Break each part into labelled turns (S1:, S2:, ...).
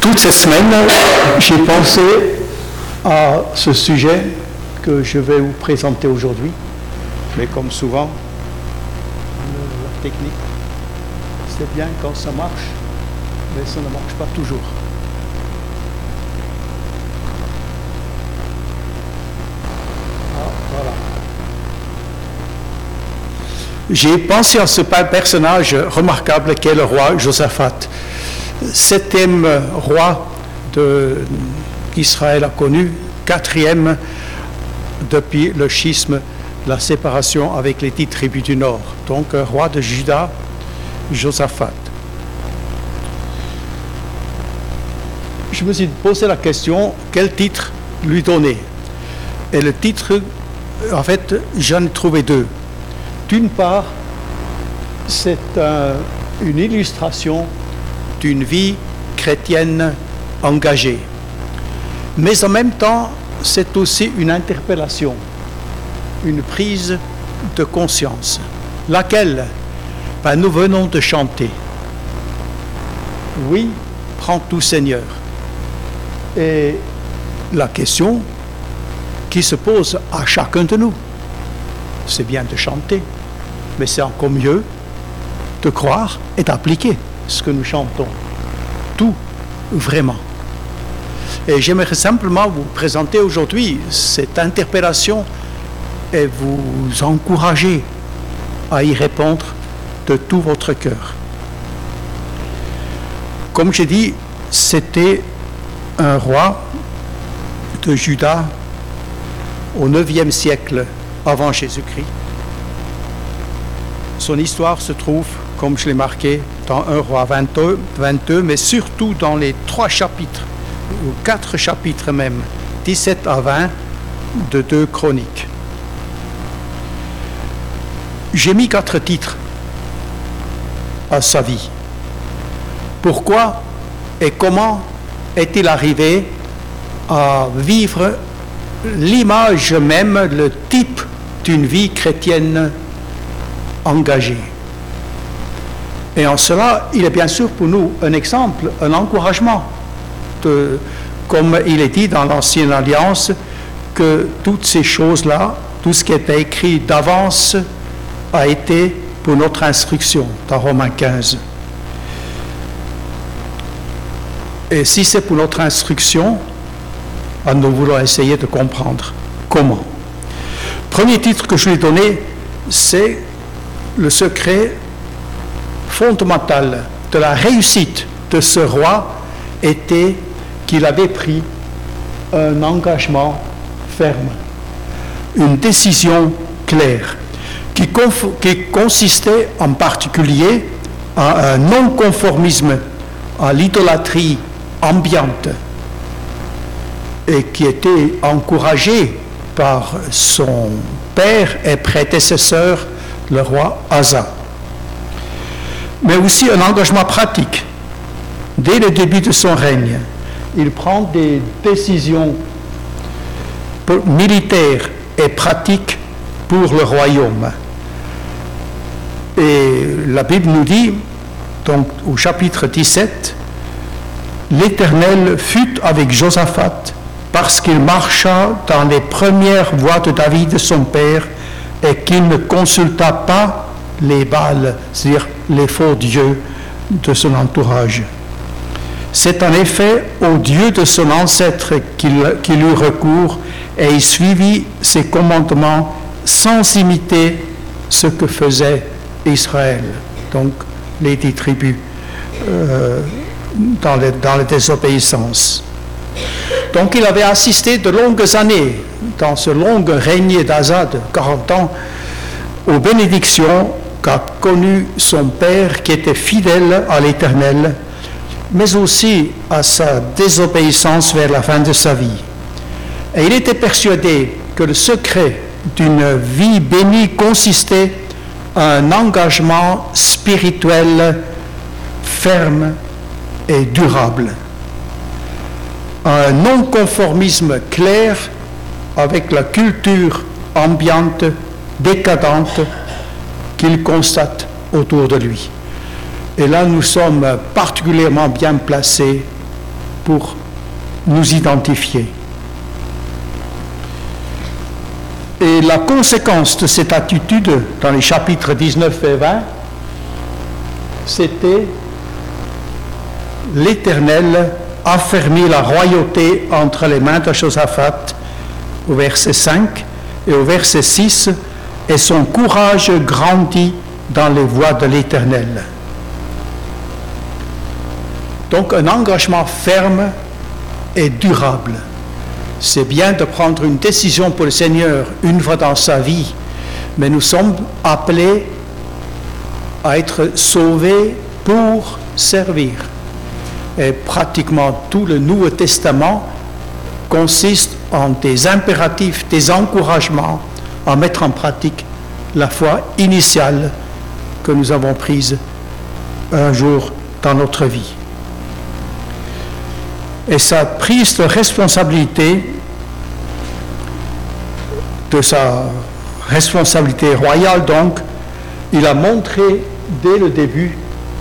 S1: Toute cette semaine, j'ai pensé à ce sujet que je vais vous présenter aujourd'hui. Mais comme souvent, la technique, c'est bien quand ça marche, mais ça ne marche pas toujours. Voilà. J'ai pensé à ce personnage remarquable qu'est le roi Josaphat. Septième roi qu'Israël a connu, quatrième depuis le schisme, la séparation avec les 10 tribus du Nord. Donc, roi de Juda, Josaphat. Je me suis posé la question, quel titre lui donner? Et le titre, en fait, j'en ai trouvé deux. D'une part, c'est une illustration d'une vie chrétienne engagée. Mais en même temps, c'est aussi une interpellation, une prise de conscience, laquelle nous venons de chanter. Oui, prends tout Seigneur. Et la question qui se pose à chacun de nous, c'est bien de chanter, mais c'est encore mieux de croire et d'appliquer ce que nous chantons, tout vraiment. Et j'aimerais simplement vous présenter aujourd'hui cette interpellation et vous encourager à y répondre de tout votre cœur. Comme j'ai dit, c'était un roi de Juda au IXe siècle avant Jésus-Christ. Son histoire se trouve, comme je l'ai marqué, dans 1 Roi 22, mais surtout dans les 3 chapitres, ou 4 chapitres même, 17 à 20 de 2 Chroniques. J'ai mis 4 titres à sa vie. Pourquoi et comment est-il arrivé à vivre l'image même, le type d'une vie chrétienne engagée? Et en cela, il est bien sûr pour nous un exemple, un encouragement, comme il est dit dans l'Ancienne Alliance, que toutes ces choses-là, tout ce qui était écrit d'avance, a été pour notre instruction, dans Romains 15. Et si c'est pour notre instruction, nous voulons essayer de comprendre comment. Premier titre que je lui ai donné, c'est le secret fondamental de la réussite de ce roi était qu'il avait pris un engagement ferme, une décision claire, qui consistait en particulier à un non-conformisme à l'idolâtrie ambiante et qui était encouragé par son père et prédécesseur, le roi Asa. Mais aussi un engagement pratique. Dès le début de son règne, il prend des décisions militaires et pratiques pour le royaume. Et la Bible nous dit, donc au chapitre 17, « L'Éternel fut avec Josaphat parce qu'il marcha dans les premières voies de David son père et qu'il ne consulta pas les Baals, c'est-à-dire les faux dieux de son entourage. C'est en effet au Dieu de son ancêtre qu'il eut recours et il suivit ses commandements sans imiter ce que faisait Israël, donc les 10 tribus dans la désobéissance. Donc il avait assisté de longues années dans ce long règne d'Asa de 40 ans aux bénédictions qu'a connu son père qui était fidèle à l'Éternel, mais aussi à sa désobéissance vers la fin de sa vie. Et il était persuadé que le secret d'une vie bénie consistait à un engagement spirituel ferme et durable, à un non-conformisme clair avec la culture ambiante, décadente qu'il constate autour de lui. Et là, nous sommes particulièrement bien placés pour nous identifier. Et la conséquence de cette attitude, dans les chapitres 19 et 20, c'était l'Éternel affermit la royauté entre les mains de Josaphat, au verset 5, et au verset 6, et son courage grandit dans les voies de l'Éternel. Donc un engagement ferme et durable. C'est bien de prendre une décision pour le Seigneur une fois dans sa vie, mais nous sommes appelés à être sauvés pour servir. Et pratiquement tout le Nouveau Testament consiste en des impératifs, des encouragements à mettre en pratique la foi initiale que nous avons prise un jour dans notre vie. Et sa prise de responsabilité, de sa responsabilité royale donc, il a montré dès le début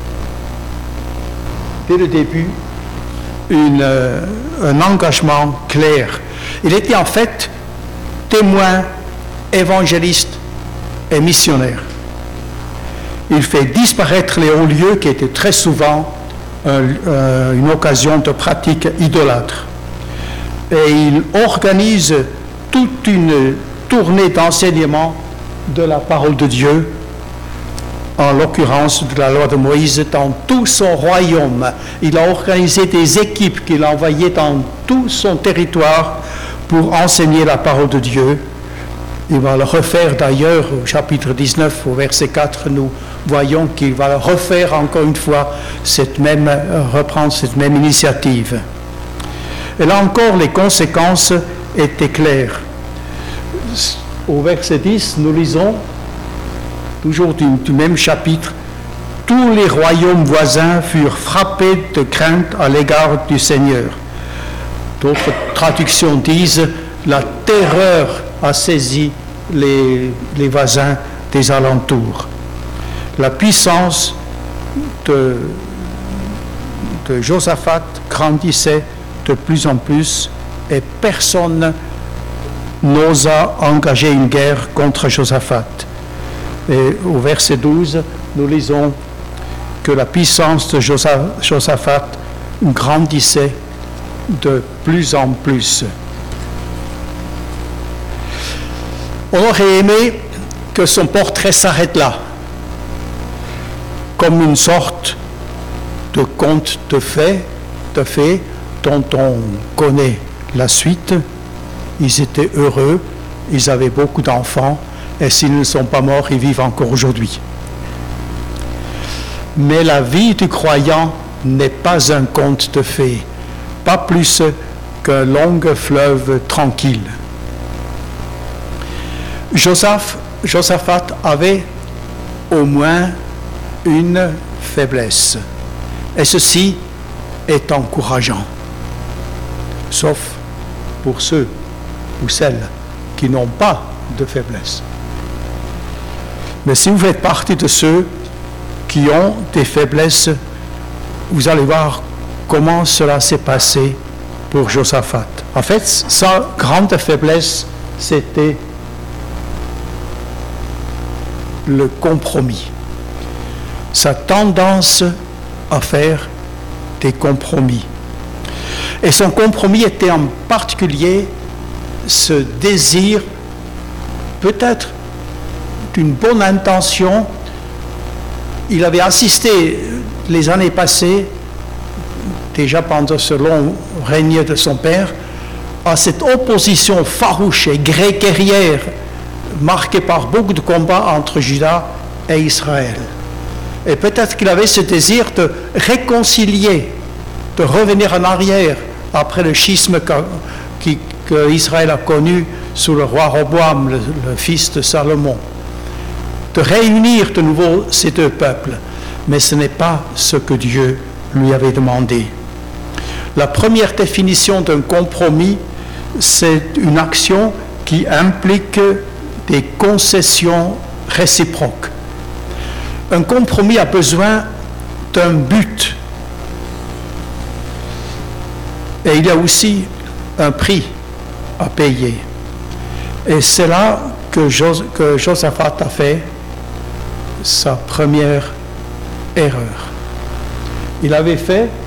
S1: un engagement clair. Il était en fait témoin, évangéliste et missionnaire. Il fait disparaître les hauts lieux qui étaient très souvent une occasion de pratique idolâtre. Et il organise toute une tournée d'enseignement de la parole de Dieu, en l'occurrence de la loi de Moïse, dans tout son royaume. Il a organisé des équipes qu'il a envoyées dans tout son territoire pour enseigner la parole de Dieu. Il va le refaire d'ailleurs au chapitre 19, au verset 4, nous voyons qu'il va refaire encore une fois reprendre cette même initiative. Et là encore, les conséquences étaient claires. Au verset 10, nous lisons, toujours du même chapitre, « Tous les royaumes voisins furent frappés de crainte à l'égard du Seigneur. » D'autres traductions disent « La terreur a saisi les voisins des alentours. » La puissance de Josaphat grandissait de plus en plus et personne n'osa engager une guerre contre Josaphat. Et au verset 12, nous lisons que la puissance de Josaphat grandissait de plus en plus. On aurait aimé que son portrait s'arrête là, comme une sorte de conte de fées dont on connaît la suite. Ils étaient heureux, ils avaient beaucoup d'enfants, et s'ils ne sont pas morts, ils vivent encore aujourd'hui. Mais la vie du croyant n'est pas un conte de fées, pas plus qu'un long fleuve tranquille. Josaphat avait au moins une faiblesse, et ceci est encourageant, sauf pour ceux ou celles qui n'ont pas de faiblesse. Mais si vous faites partie de ceux qui ont des faiblesses, vous allez voir comment cela s'est passé pour Josaphat. En fait, sa grande faiblesse, c'était le compromis. Sa tendance à faire des compromis. Et son compromis était en particulier ce désir, peut-être d'une bonne intention. Il avait assisté les années passées, déjà pendant ce long règne de son père, à cette opposition farouche et guerrière marquée par beaucoup de combats entre Juda et Israël. Et peut-être qu'il avait ce désir de réconcilier, de revenir en arrière après le schisme qu'Israël a connu sous le roi Roboam, le fils de Salomon, de réunir de nouveau ces deux peuples. Mais ce n'est pas ce que Dieu lui avait demandé. La première définition d'un compromis, c'est une action qui implique des concessions réciproques. Un compromis a besoin d'un but. Et il y a aussi un prix à payer. Et c'est là que Josaphat a fait sa première erreur. Il avait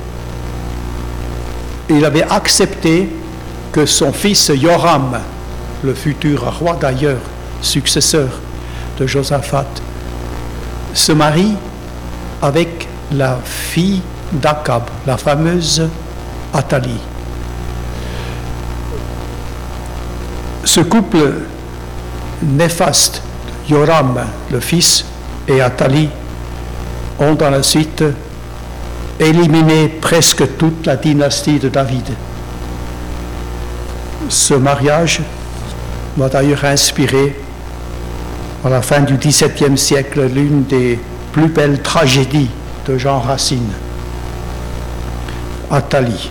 S1: accepté que son fils Joram, le futur roi d'ailleurs, successeur de Josaphat, se marie avec la fille d'Akab, la fameuse Athalie. Ce couple néfaste, Joram, le fils, et Athalie, ont dans la suite éliminé presque toute la dynastie de David. Ce mariage m'a d'ailleurs inspiré, à la fin du XVIIe siècle, l'une des plus belles tragédies de Jean Racine, Athalie.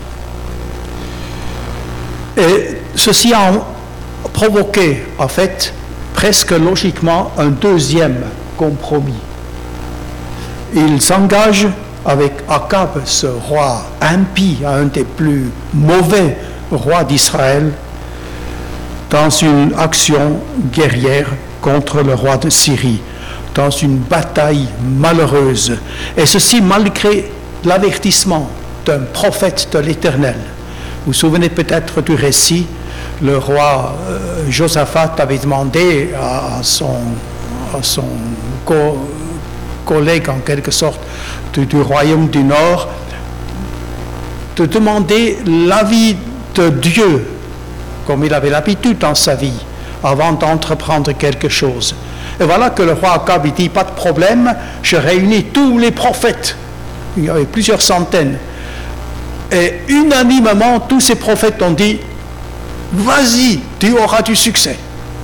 S1: Et ceci a provoqué, en fait, presque logiquement, un deuxième compromis. Il s'engage avec Akab, ce roi impie, un des plus mauvais rois d'Israël, dans une action guerrière contre le roi de Syrie, dans une bataille malheureuse, et ceci malgré l'avertissement d'un prophète de l'Éternel. Vous vous souvenez peut-être du récit, le roi Josaphat avait demandé à son collègue en quelque sorte du royaume du Nord de demander l'avis de Dieu, comme il avait l'habitude dans sa vie, avant d'entreprendre quelque chose. Et voilà que le roi Akab dit, pas de problème, je réunis tous les prophètes. Il y avait plusieurs centaines. Et unanimement, tous ces prophètes ont dit, vas-y, tu auras du succès.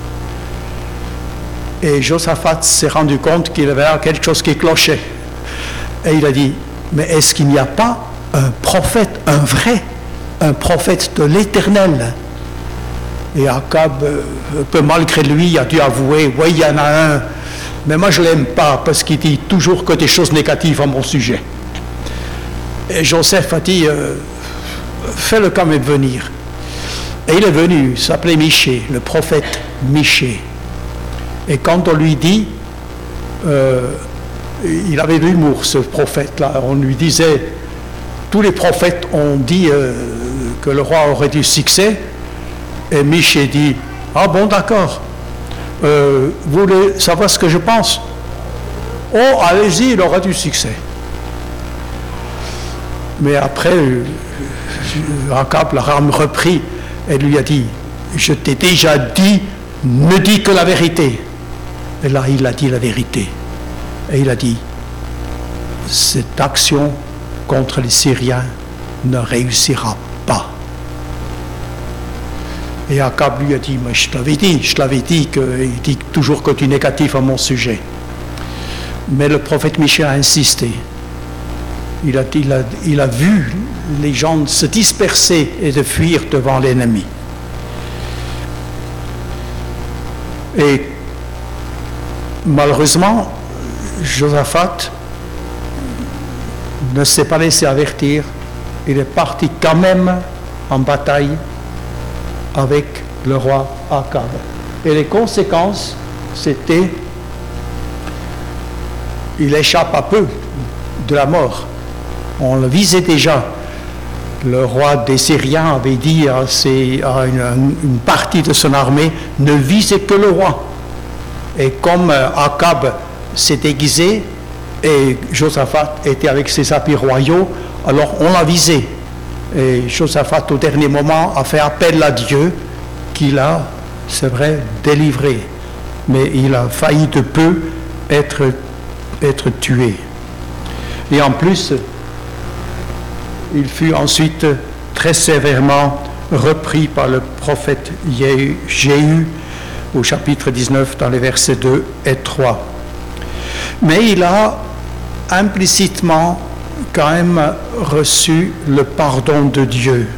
S1: Et Josaphat s'est rendu compte qu'il y avait quelque chose qui clochait. Et il a dit, mais est-ce qu'il n'y a pas un prophète, un prophète de l'Éternel? Et Akab, peu malgré lui, a dû avouer, oui, il y en a un, mais moi je ne l'aime pas parce qu'il dit toujours que des choses négatives à mon sujet. Et Joseph a dit, fais-le quand même venir. Et il est venu, il s'appelait Michée, le prophète Michée. Et quand on lui dit, il avait de l'humour ce prophète-là, on lui disait, tous les prophètes ont dit que le roi aurait du succès, et Michée dit, ah bon d'accord, vous voulez savoir ce que je pense? Oh, allez-y, il aura du succès. Mais après, Akab l'a repris et lui a dit, je t'ai déjà dit, ne dis que la vérité. Et là, il a dit la vérité. Et il a dit, cette action contre les Syriens ne réussira pas. Et Akab lui a dit, mais je t'avais dit qu'il dit toujours que du négatif à mon sujet. Mais le prophète Michée a insisté. Il a vu les gens se disperser et de fuir devant l'ennemi. Et malheureusement, Josaphat ne s'est pas laissé avertir. Il est parti quand même en bataille avec le roi Akab. Et les conséquences, c'était, il échappe à peu de la mort. On le visait déjà. Le roi des Syriens avait dit à une partie de son armée, ne visez que le roi. Et comme Akab s'est déguisé et Josaphat était avec ses habits royaux, alors on l'a visé. Et Josaphat, au dernier moment, a fait appel à Dieu, qu'il a, c'est vrai, délivré. Mais il a failli de peu être tué. Et en plus, il fut ensuite très sévèrement repris par le prophète Jéhu au chapitre 19 dans les versets 2 et 3. Mais il a implicitement quand même reçu le pardon de Dieu.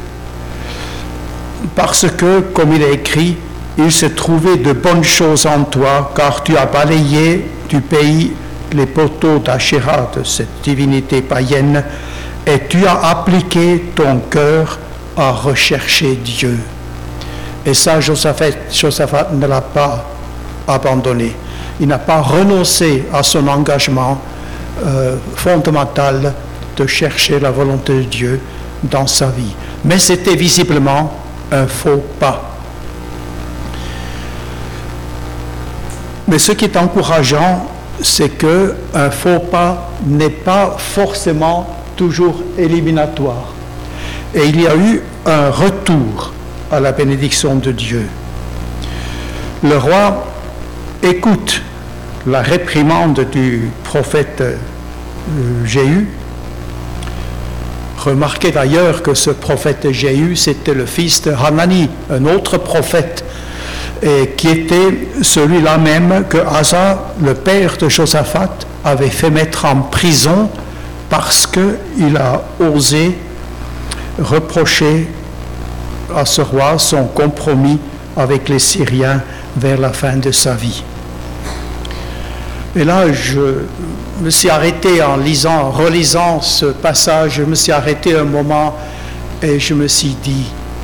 S1: Parce que, comme il est écrit, il s'est trouvé de bonnes choses en toi, car tu as balayé du pays les poteaux d'Achéra, de cette divinité païenne, et tu as appliqué ton cœur à rechercher Dieu. Et ça, Josaphat ne l'a pas abandonné. Il n'a pas renoncé à son engagement fondamental de chercher la volonté de Dieu dans sa vie. Mais c'était visiblement un faux pas. Mais ce qui est encourageant, c'est qu'un faux pas n'est pas forcément toujours éliminatoire. Et il y a eu un retour à la bénédiction de Dieu. Le roi écoute la réprimande du prophète Jéhu. Remarquez d'ailleurs que ce prophète Jéhu, c'était le fils de Hanani, un autre prophète, et qui était celui-là même que Asa, le père de Josaphat, avait fait mettre en prison parce qu'il a osé reprocher à ce roi son compromis avec les Syriens vers la fin de sa vie. Et là, je me suis arrêté en relisant ce passage, je me suis arrêté un moment et je me suis dit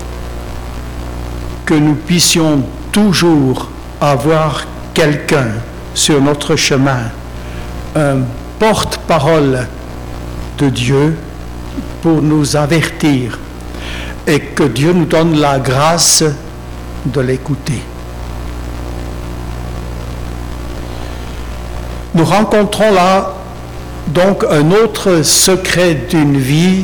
S1: que nous puissions toujours avoir quelqu'un sur notre chemin, un porte-parole de Dieu pour nous avertir et que Dieu nous donne la grâce de l'écouter. Nous rencontrons là donc un autre secret d'une vie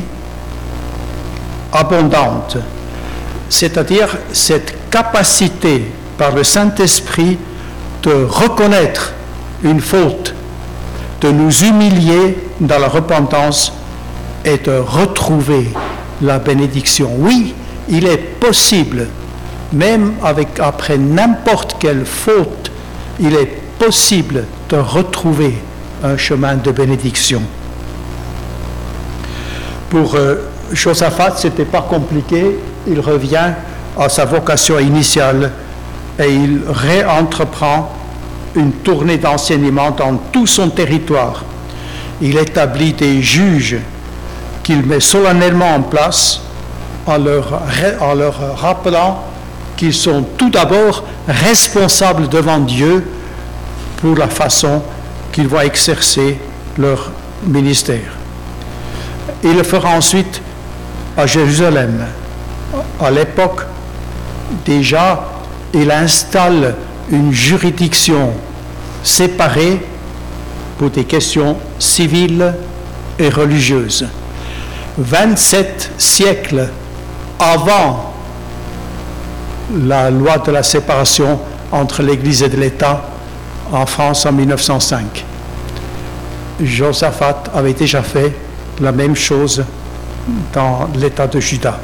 S1: abondante, c'est-à-dire cette capacité par le Saint-Esprit de reconnaître une faute, de nous humilier dans la repentance et de retrouver la bénédiction. Oui, il est possible, même après n'importe quelle faute, il est possible de retrouver un chemin de bénédiction. Pour Josaphat, ce n'était pas compliqué, il revient à sa vocation initiale et il réentreprend une tournée d'enseignement dans tout son territoire. Il établit des juges qu'il met solennellement en place en leur rappelant qu'ils sont tout d'abord responsables devant Dieu pour la façon qu'ils vont exercer leur ministère. Il le fera ensuite à Jérusalem. À l'époque, déjà, il installe une juridiction séparée pour des questions civiles et religieuses. 27 siècles avant la loi de la séparation entre l'Église et de l'État en France en 1905. Josaphat avait déjà fait la même chose dans l'État de Juda.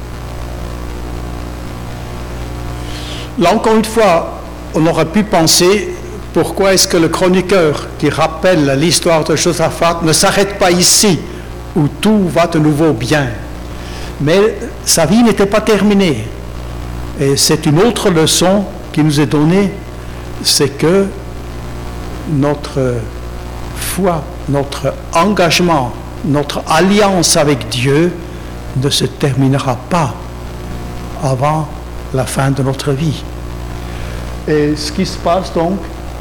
S1: Là encore une fois, on aurait pu penser pourquoi est-ce que le chroniqueur qui rappelle l'histoire de Josaphat ne s'arrête pas ici où tout va de nouveau bien. Mais sa vie n'était pas terminée. Et c'est une autre leçon qui nous est donnée, c'est que notre foi, notre engagement, notre alliance avec Dieu ne se terminera pas avant la fin de notre vie. Et ce qui se passe donc,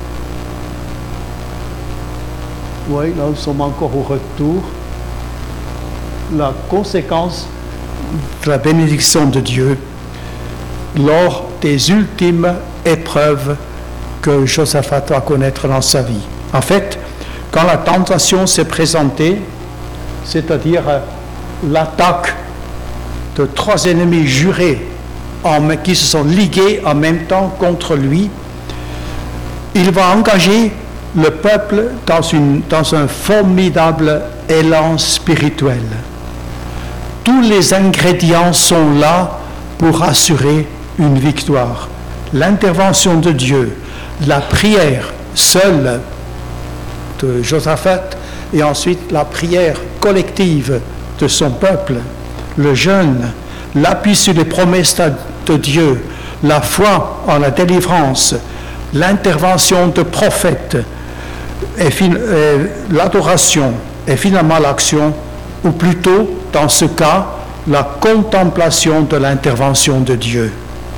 S1: oui, là nous sommes encore au retour, la conséquence de la bénédiction de Dieu lors des ultimes épreuves que Josaphat va connaître dans sa vie. En fait, quand la tentation s'est présentée, c'est-à-dire l'attaque de 3 ennemis jurés qui se sont ligués en même temps contre lui, il va engager le peuple dans un formidable élan spirituel. Tous les ingrédients sont là pour assurer une victoire. L'intervention de Dieu, la prière seule de Josaphat et ensuite la prière collective de son peuple, le jeûne, l'appui sur les promesses de Dieu, la foi en la délivrance, l'intervention de prophètes, et l'adoration et finalement l'action, ou plutôt, dans ce cas, la contemplation de l'intervention de Dieu.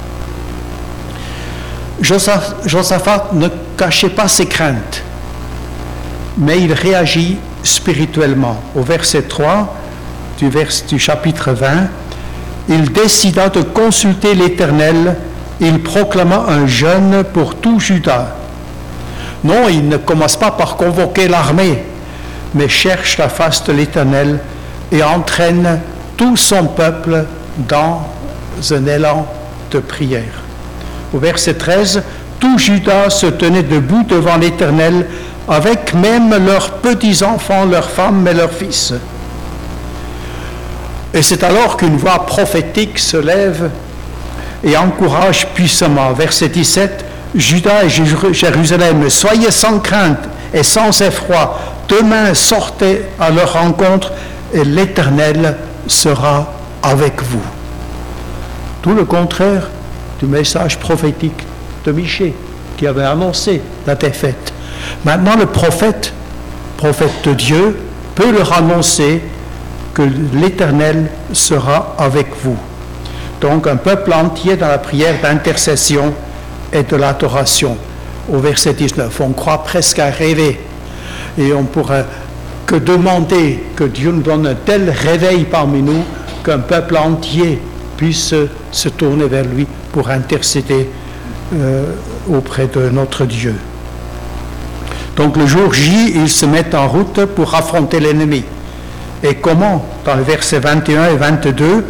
S1: Josaphat ne cachait pas ses craintes, mais il réagit spirituellement. Au verset 3 du chapitre 20, il décida de consulter l'Éternel. Il proclama un jeûne pour tout Juda. Non, il ne commence pas par convoquer l'armée, mais cherche la face de l'Éternel et entraîne tout son peuple dans un élan de prière. Au verset 13, tout Juda se tenait debout devant l'Éternel, avec même leurs petits-enfants, leurs femmes et leurs fils. Et c'est alors qu'une voix prophétique se lève et encourage puissamment. Verset 17, Juda et Jérusalem, soyez sans crainte et sans effroi, demain sortez à leur rencontre et l'Éternel sera avec vous. Tout le contraire du message prophétique de Michée qui avait annoncé la défaite. Maintenant, le prophète de Dieu, peut leur annoncer que l'Éternel sera avec vous. Donc, un peuple entier dans la prière d'intercession et de l'adoration. Au verset 19, on croit presque à rêver. Et on pourrait que demander que Dieu nous donne un tel réveil parmi nous qu'un peuple entier puisse se tourner vers lui pour intercéder auprès de notre Dieu. Donc le jour J, ils se mettent en route pour affronter l'ennemi. Et comment? Dans les versets 21 et 22,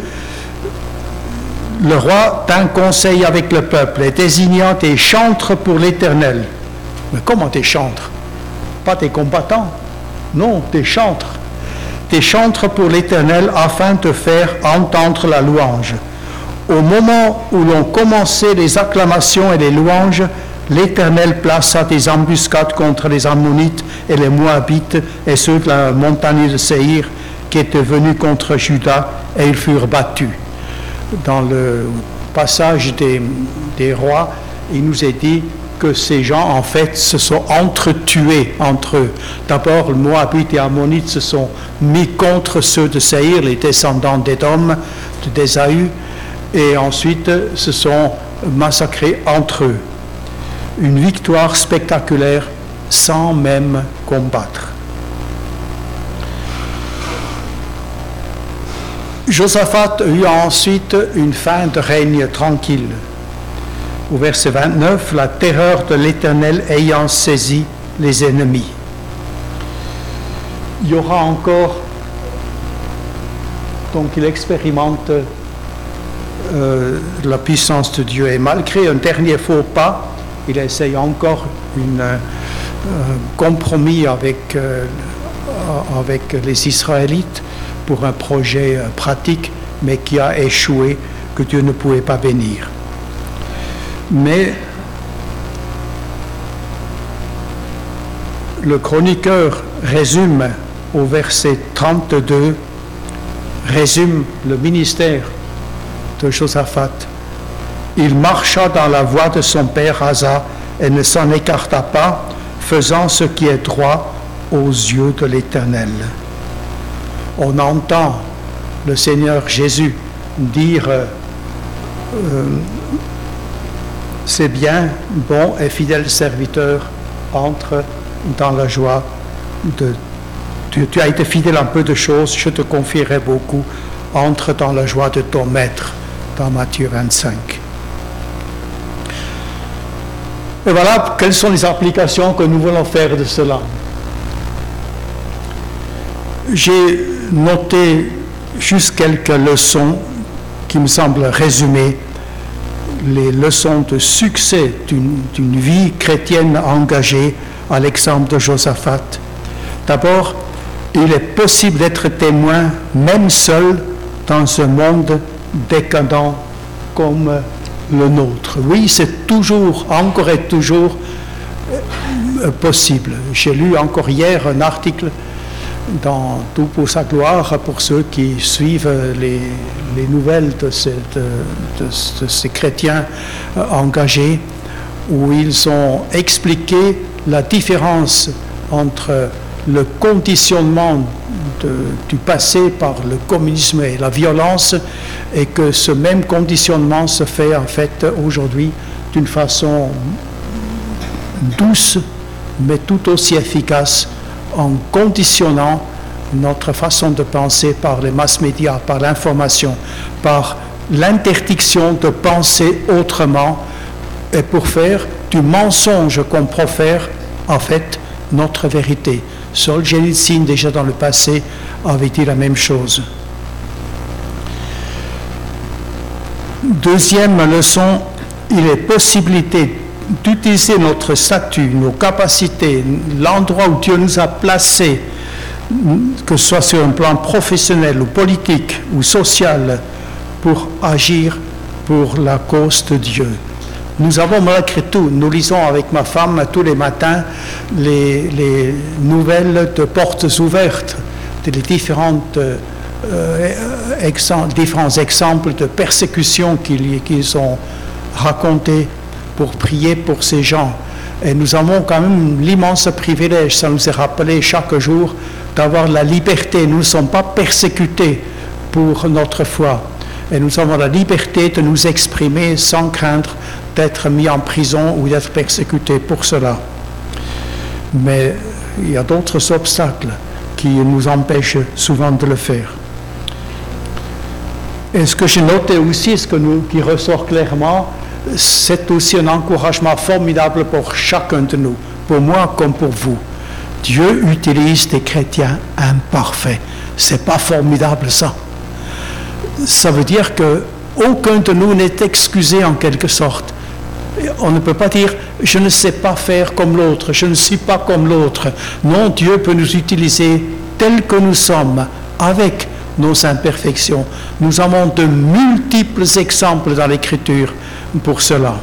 S1: le roi tint conseil avec le peuple et désignant des chantres pour l'Éternel. Mais comment des chantres? Pas des combattants, non, des chantres. Des chantres pour l'Éternel afin de faire entendre la louange. Au moment où l'on commençait les acclamations et les louanges, l'Éternel plaça des embuscades contre les Ammonites et les Moabites et ceux de la montagne de Séhir qui étaient venus contre Juda et ils furent battus. Dans le passage des rois, il nous est dit que ces gens, en fait, se sont entretués entre eux. D'abord, le Moabite et Ammonites se sont mis contre ceux de Séhir, les descendants d'Édom, d'Ésaü, et ensuite se sont massacrés entre eux. Une victoire spectaculaire sans même combattre. Josaphat eut ensuite une fin de règne tranquille. Au verset 29, la terreur de l'Éternel ayant saisi les ennemis. Il y aura encore, donc il expérimente la puissance de Dieu et malgré un dernier faux pas, il essaye encore un compromis avec les Israélites pour un projet pratique, mais qui a échoué, que Dieu ne pouvait pas bénir. Mais le chroniqueur résume au verset 32, résume le ministère de Josaphat. Il marcha dans la voie de son père Asa et ne s'en écarta pas, faisant ce qui est droit aux yeux de l'Éternel. On entend le Seigneur Jésus dire c'est bien, bon et fidèle serviteur, entre dans la joie de... Tu as été fidèle à un peu de choses, je te confierai beaucoup, entre dans la joie de ton maître, dans Matthieu 25. Et voilà quelles sont les applications que nous voulons faire de cela. J'ai noté juste quelques leçons qui me semblent résumer les leçons de succès d'une vie chrétienne engagée à l'exemple de Josaphat. D'abord, il est possible d'être témoin, même seul, dans un monde décadent comme le nôtre. Oui, c'est toujours, encore et toujours possible. J'ai lu encore hier un article dans Tout pour sa gloire, pour ceux qui suivent les nouvelles de ces chrétiens engagés, où ils ont expliqué la différence entre le conditionnement du passé par le communisme et la violence, et que ce même conditionnement se fait en fait aujourd'hui d'une façon douce, mais tout aussi efficace, en conditionnant notre façon de penser par les mass médias, par l'information, par l'interdiction de penser autrement, et pour faire du mensonge qu'on profère, en fait, notre vérité. Solzhenitsyn, déjà dans le passé, avait dit la même chose. Deuxième leçon, il est possibilité d'utiliser notre statut, nos capacités, l'endroit où Dieu nous a placés, que ce soit sur un plan professionnel ou politique ou social, pour agir pour la cause de Dieu. Nous avons malgré tout, nous lisons avec ma femme tous les matins les nouvelles de portes ouvertes, les différents exemples de persécutions qu'ils ont racontés pour prier pour ces gens. Et nous avons quand même l'immense privilège, ça nous est rappelé chaque jour, d'avoir la liberté. Nous ne sommes pas persécutés pour notre foi. Et nous avons la liberté de nous exprimer sans craindre d'être mis en prison ou d'être persécutés pour cela. Mais il y a d'autres obstacles qui nous empêchent souvent de le faire. Et ce que j'ai noté aussi, qui ressort clairement, c'est aussi un encouragement formidable pour chacun de nous, pour moi comme pour vous. Dieu utilise des chrétiens imparfaits. C'est pas formidable ça? Ça veut dire qu'aucun de nous n'est excusé en quelque sorte. On ne peut pas dire « je ne sais pas faire comme l'autre, je ne suis pas comme l'autre ». Non, Dieu peut nous utiliser tels que nous sommes, avec nos imperfections. Nous avons de multiples exemples dans l'Écriture pour cela.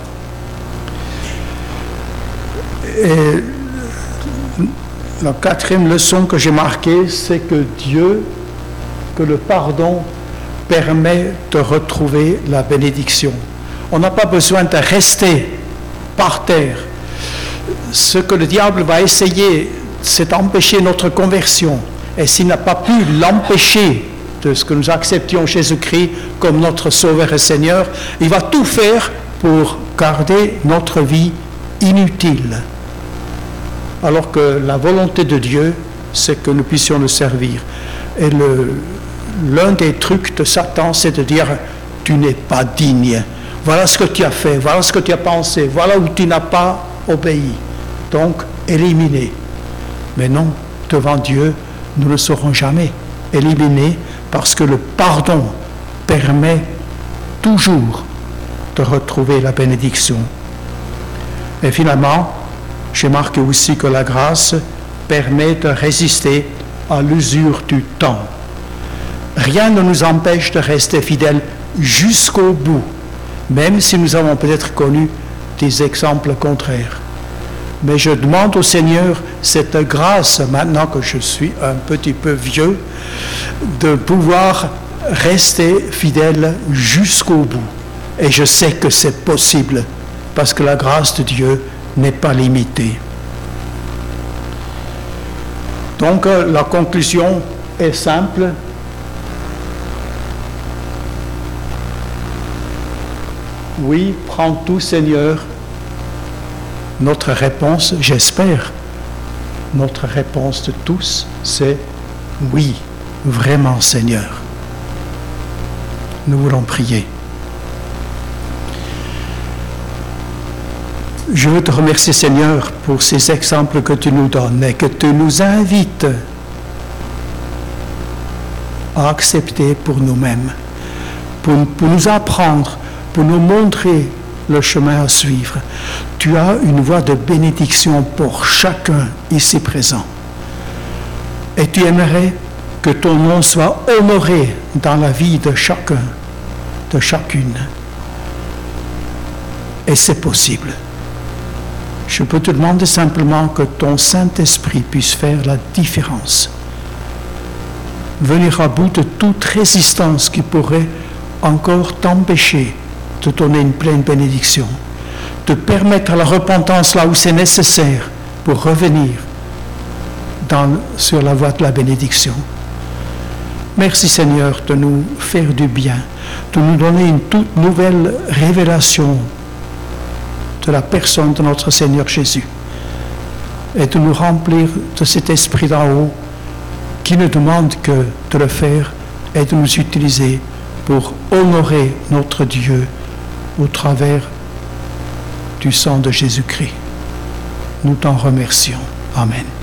S1: Et la quatrième leçon que j'ai marquée, c'est que le pardon permet de retrouver la bénédiction. On n'a pas besoin de rester par terre. Ce que le diable va essayer, c'est d'empêcher notre conversion. Et s'il n'a pas pu l'empêcher de ce que nous acceptions Jésus-Christ comme notre Sauveur et Seigneur, il va tout faire pour garder notre vie inutile. Alors que la volonté de Dieu, c'est que nous puissions le servir. Et l'un des trucs de Satan, c'est de dire « tu n'es pas digne ». Voilà ce que tu as fait, voilà ce que tu as pensé, voilà où tu n'as pas obéi. Donc, éliminé. Mais non, devant Dieu, nous ne serons jamais éliminés parce que le pardon permet toujours de retrouver la bénédiction. Et finalement, j'ai marqué aussi que la grâce permet de résister à l'usure du temps. Rien ne nous empêche de rester fidèles jusqu'au bout, même si nous avons peut-être connu des exemples contraires. Mais je demande au Seigneur cette grâce, maintenant que je suis un petit peu vieux, de pouvoir rester fidèle jusqu'au bout. Et je sais que c'est possible, parce que la grâce de Dieu n'est pas limitée. Donc la conclusion est simple. Oui, prends tout, Seigneur. Notre réponse, j'espère, notre réponse de tous, c'est oui, vraiment, Seigneur. Nous voulons prier. Je veux te remercier, Seigneur, pour ces exemples que tu nous donnes et que tu nous invites à accepter pour nous-mêmes, pour nous apprendre, pour nous montrer le chemin à suivre. Tu as une voie de bénédiction pour chacun ici présent. Et tu aimerais que ton nom soit honoré dans la vie de chacun, de chacune. Et c'est possible. Je peux te demander simplement que ton Saint-Esprit puisse faire la différence. Venir à bout de toute résistance qui pourrait encore t'empêcher de donner une pleine bénédiction, de permettre la repentance là où c'est nécessaire pour revenir sur la voie de la bénédiction. Merci Seigneur de nous faire du bien, de nous donner une toute nouvelle révélation de la personne de notre Seigneur Jésus et de nous remplir de cet esprit d'en haut qui ne demande que de le faire et de nous utiliser pour honorer notre Dieu au travers du sang de Jésus-Christ. Nous t'en remercions. Amen.